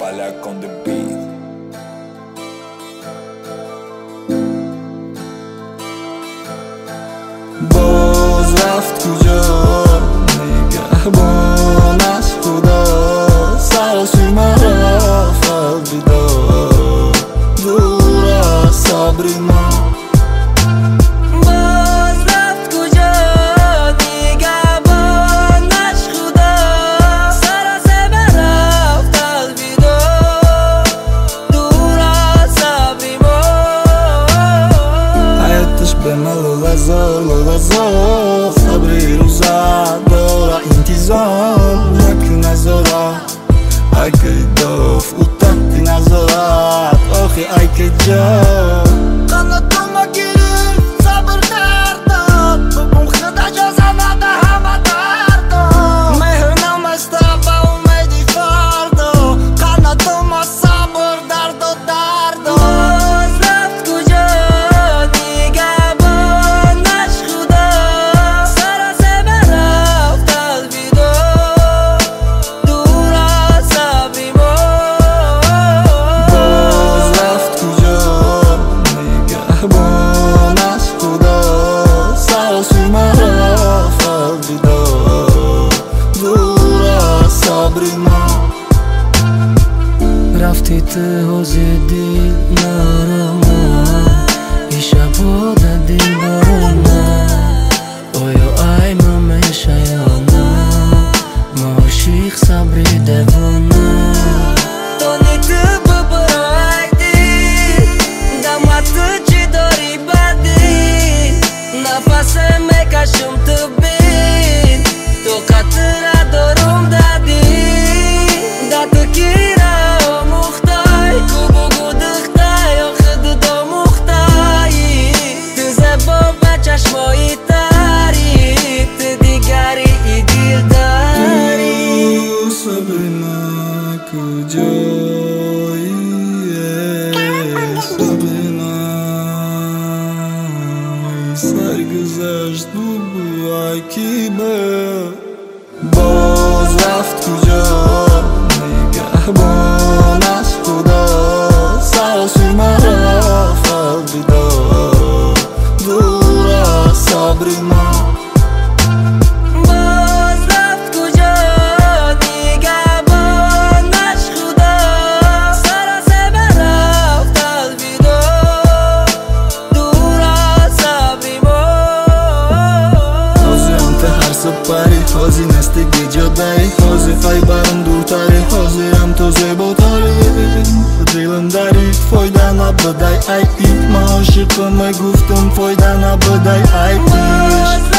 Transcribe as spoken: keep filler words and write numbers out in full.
Balak on the beat. باز رفت کجا نگهبان از خدا، سراسوی مرا قلبی داد دور از صبر ما. للغزال للغزال صبري روزع دورة انتظام لكن نظرة أكيد دوف وتحت نظرات أخي أكيد جاف قناتما گیری صبر کردم ببون خدا جزا نده همه دردم مهرنم استه به امیدی فردا قناتما صبر درد و دردم. رفتی ته حوزه دل نارمان ای شبا در دل بارمان آیا ای ممیشه یا نه ما عاشق صبری دوانه دانی تو ببرایدی دمت چی داری بدی نفس میکشم تو بین تو قطره دارم دادی دادو کی چشمایی تاری تو دیگری ای دل داری. صبرنا کجایی صبرنا سرگذشت بو عکیبه باز رفت کجا نگهبان از خدا سراسوی مرا قلبی داد دور از صبر ما. باز رفت کجا نگهبان از خدا سراسر برفت قلبی داد دور از صبر ما. حاضی انت هر سپری حاضی نستگی جدایی حاضی خیبرم دورتری حاضرم تو زیباتری دلم داری فایده نبدای ای ای ما عاشقم گفتم فایده نبدای ای ای